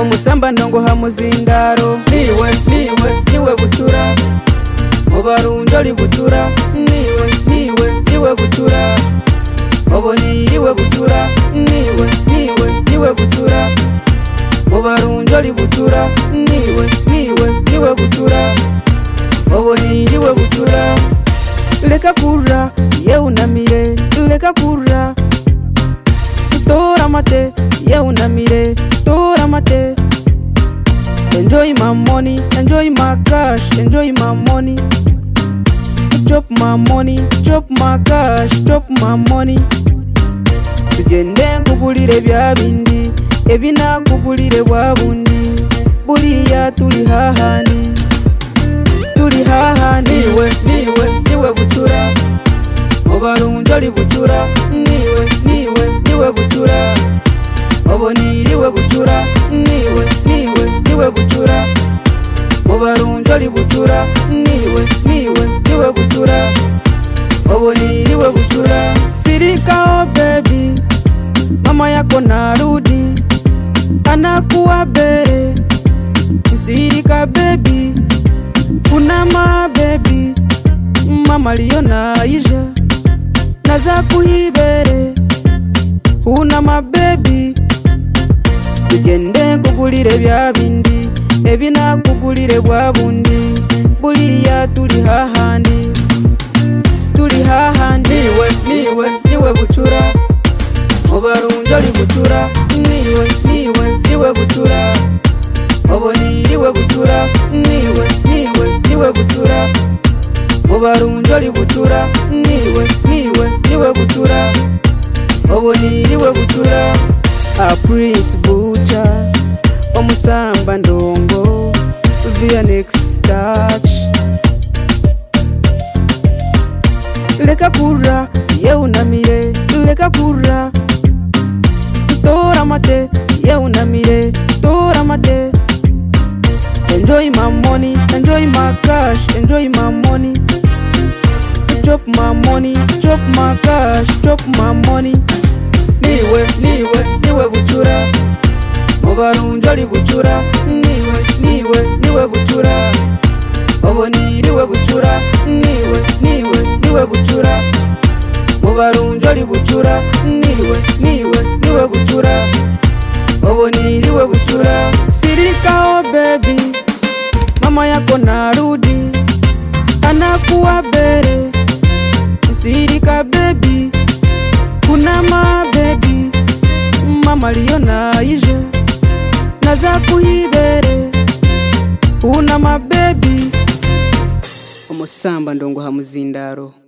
omusamba ndongo hamuzindaro niwe butura mubarunjo oli butura niwe butura obo niwe butura niwe butura mubarunjo oli butura niwe butura obo niwe butura leka kurra yeunamire leka kurra tora mate yeunamire tora mate. Enjoy my money, enjoy my cash, enjoy my money. Chop my money, chop my cash, chop my money. Tugende nkugulire bya bindi ebina kugulire bwa bundi buliya tuli hahandi niwe butura mubarunjo oli butura niwe butura obo niwe butura niwe butura mubarunjo oli butura niwe butura obo niwe butura. Sirika oh baby, mama yako narudi anakuwa bere. Sirika baby, kuna ma baby mama liyo naija naza kuhibere una ma baby. Tugende nkugulire bya bindi ebina kugulire bwa bundi buliya tuli hahandi niwe butura mubarunjo oli butura niwe butura obo niwe butura niwe butura mubarunjo oli butura niwe butura obo niwe butura. A Prince Butcher omusamba ndongo via next touch. Leka kurra yeunamire leka kurra tora mate yeunamire tora mate. Enjoy my money, enjoy my cash, enjoy my money. Chop my money, chop my cash, chop my money. Niwe butura mubarunjo oli butura niwe butura obo niwe butura niwe butura mubarunjo oli butura niwe butura obo niwe butura. Sirika oh baby, mama yako narudi anakuwa bere. Sirika baby, kuna ma baby mama liyo naija naza kuhibere una ma baby. Omusamba ndongo hamuzindaro.